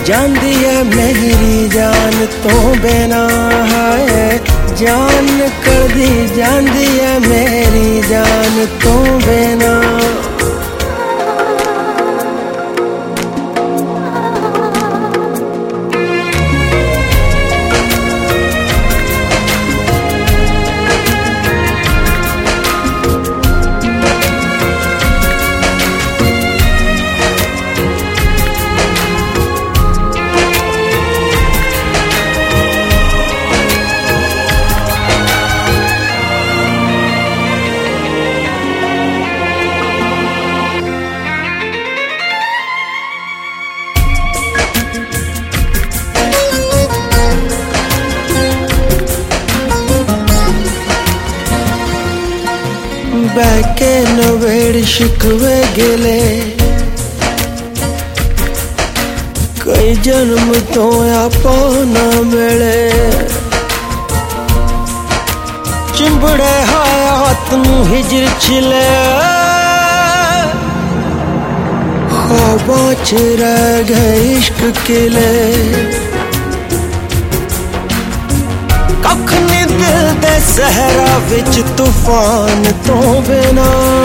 जांदी है मेरी जान तो बिना है, जान निकलदी जांदी है मेरी जान तो बिना। बहके नवेड़ शिकवे गिले, कई जन्म तो आपा ना मिले। चिंबड़े हयात नू हिजर छिले, ख्वाबां च रह गए इश्क किले। कख नी दिल दे सहरा विच तूफान तो बिना।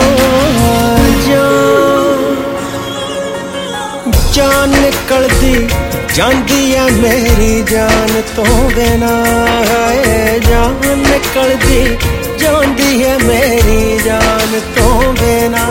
जान निकलदी जांदी है मेरी जान तो बिना, जान निकलदी जांदी है मेरी जान तो बिना।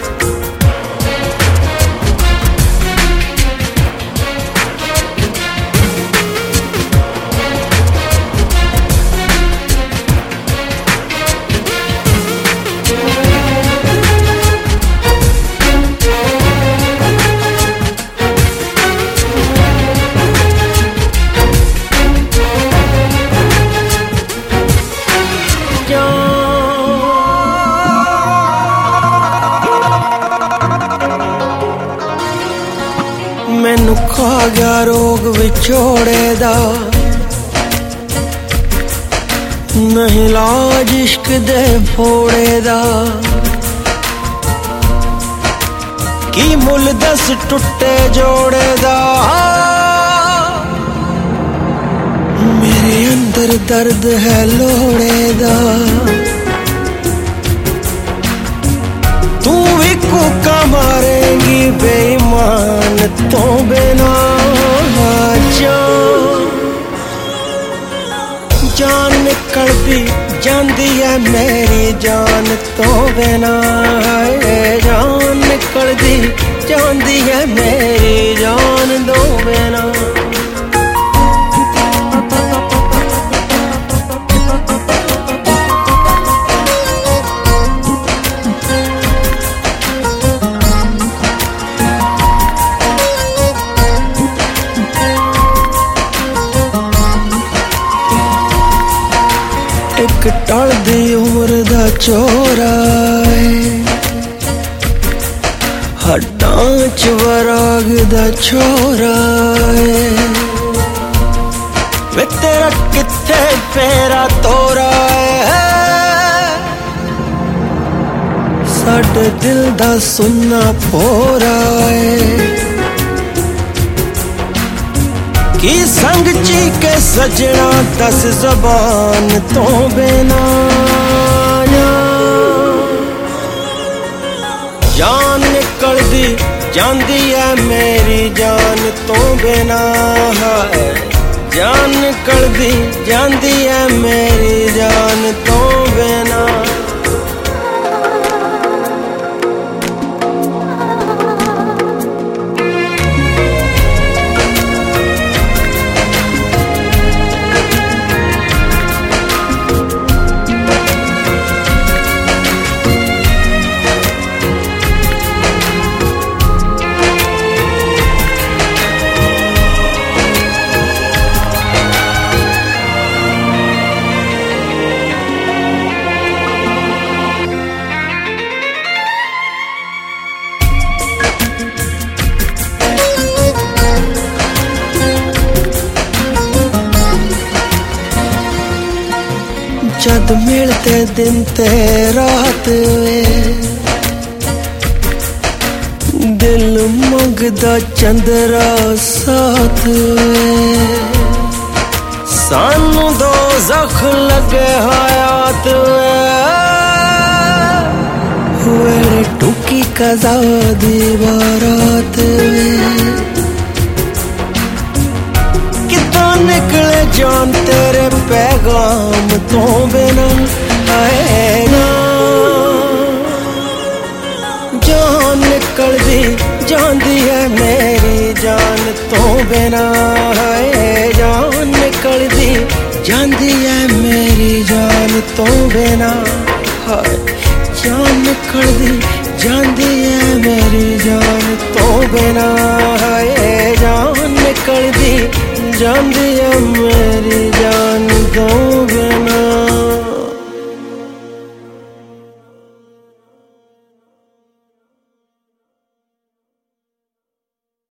मैनू खा गया रोग विछोड़े दा, नहीं लाज इश्क दे फोड़े दा। की मुल दस टुटे जोड़े दा, मेरे अंदर दर्द है लोड़े दा। तू भी कूका मारेंगी बेईमान तो बिना। जान निकलदी जांदी है मेरी जान तो बिना, जान निकलदी जांदी है मेरी जान तो बिना। एक टल दी उम्र दा चोरा हड्डां च वराग दा छोरा वे तेरा किथे फेरा तोरा साडे दिल दा सुन्ना पोरा की संग ची के सजना दस जबान तो बिना। जान निकलदी जांदी है मेरी जान तो बिना, जान निकलदी जांदी है मेरी जान तो बिना। जद मिलते दिन ते रात वे दिल मंगदा चंद्रा साथ सानू दो जख लगे हयात वे टुकी कज़ा दी बारात कितना निकले जान तेरे पैगाम तो बिना है ना जान निकल दी जांदी है मेरी जान तो बिना है जान निकल दी जांदी है मेरी जान तो बिना है जान निकल दी जांदी है मेरी जान तो बिना है जान निकल दी जांदी है मेरी जान तो बिना।